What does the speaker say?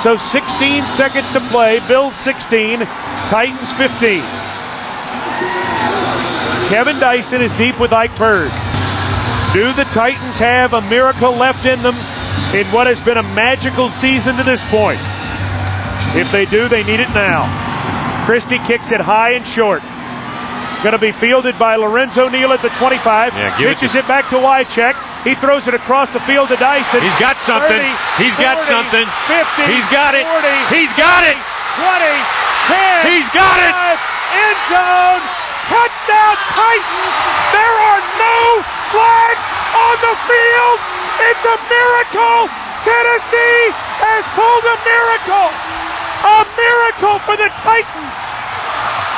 So 16 seconds to play. Bills 16, Titans 15. Kevin Dyson is deep with Ike Berg. Do the Titans have a miracle left in them in what has been a magical season to this point? If they do, they need it now. Christie kicks it high and short. Going to be fielded by Lorenzo Neal at the 25. Pitches it back to Wycheck. He throws it across the field to Dyson. He's got something. 30, He's got 40, something. 50. He's got it. 40, He's got it. 20, 10. He's got it. End zone. Touchdown Titans. There are no flags on the field. It's a miracle. Tennessee has pulled a miracle. A miracle for the Titans.